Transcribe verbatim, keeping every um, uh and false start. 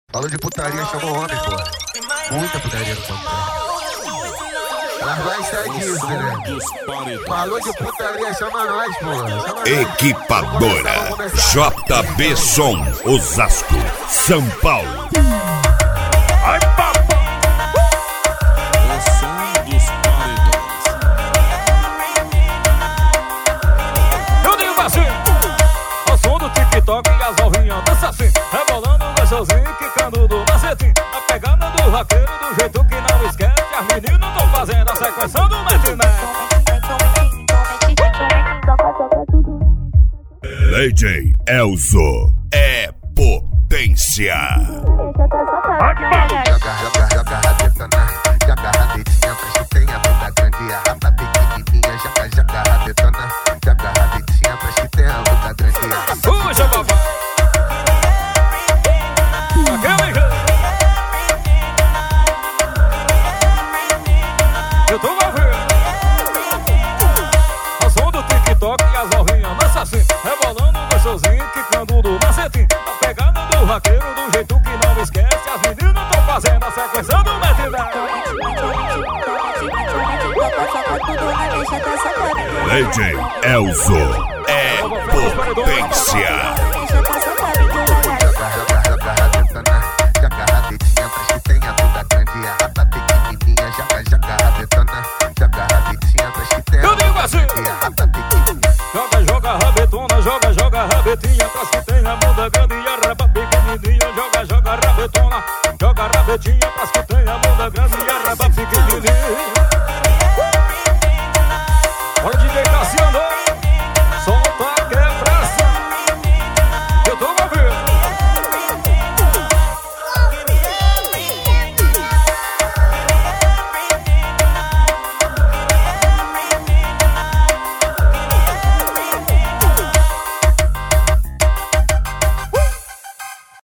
Falou de putaria, chamou homem, pô. Muita putaria no contrato. Ela vai sair disso, né? Falou de putaria, chama nós, pô. Equipadora J B Som, Osasco, São Paulo. Ai, papai! O som dos paredões. Eu digo assim, o som do TikTok e as novinhas dançam assim, rebolando gostosinho, quicando do macetinho, a pegada do vaqueiro do jeito que não esquece. As meninas tão fazendo a sequência do metiné. D J Elzo é potência. Joga, joga, joga rabetona, joga rabetinha, pra que tem a bunda grande e a raba pequenininha. Joga, joga rabetona, joga rabetinha, pra que tem a bunda grande e a raba puxa, papai! Eu tô ouvindo o som do TikTok e as novinhas dançam assim, rebolando gostosinho, quicando do macetinho, a pegada do vaqueiro do jeito que não esquece. As meninas tão fazendo a sequência do metiné. D J Elzo é potência. Joga, joga, joga rabetona, joga rabetinha, pra que tem a bunda grande e a raba pequenininha. Joga, joga rabetona, joga rabetinha, pra que tem a bunda grande e a raba pequenininha. Joga, joga rabetona, joga, joga rabetinha, pras que tem a bunda grande e a raba pequenininha. Joga, joga rabetona, joga rabetinha, pras que tem a bunda grande e a raba pequenininha.